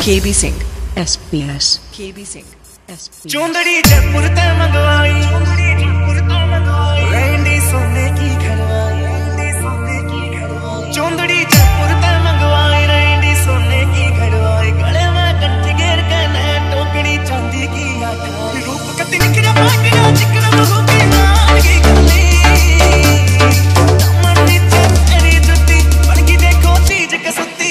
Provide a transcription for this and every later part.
KB Singh, SPS, KB Singh, SPS। चौंदड़ी Jaipur ते मंगवाई, Randy सोने की घड़वाई, चौंदड़ी जयपुर ते मंगवाई, रैंडी सोने की घड़वाई, गले में कंठी घेर के ने टोकरी चांदी की आठाई, रूप कति निखरा पाकड़ा चिकना बहू की नाल की गली, दामन नीचे तेरी जुत्ती बन की देखो चीज कसुती।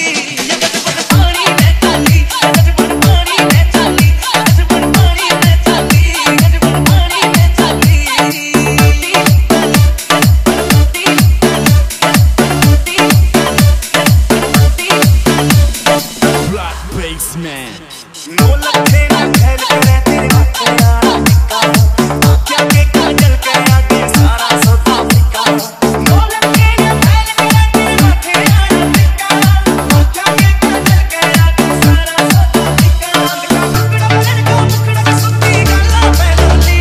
नो लखे ना खेल करे तेरे हाथे यारा टिक्का, क्या के काजल के आगे सारा सौदा फिक्का। नो लखे ना खेल करे तेरे हाथे यारा टिक्का, क्या के काजल के आगे सारा सौदा फिक्का। लड़का मुकड़ा सुत्ती गला पे डोली,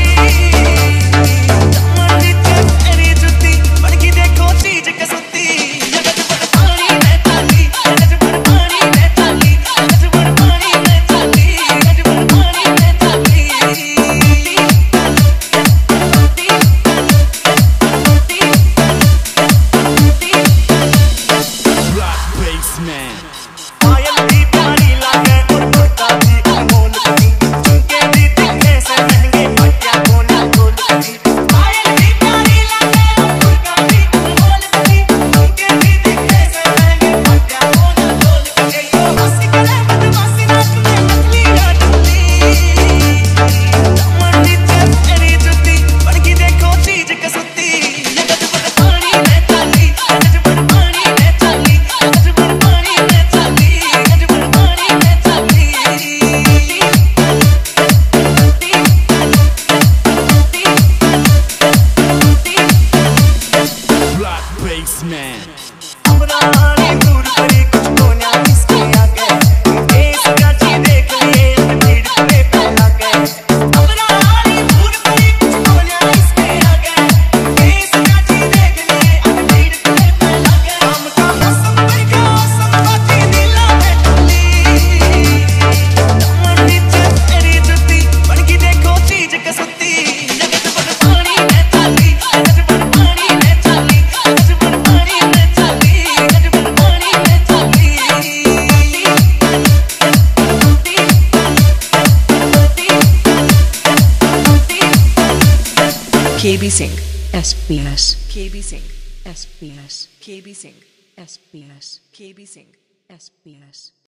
दामन नीचे तेरी जुत्ती बन की देखो चीज Kasuti. KB Singh, SPS, KB Singh, SPS, KB Singh, SPS, KB Singh, SPS।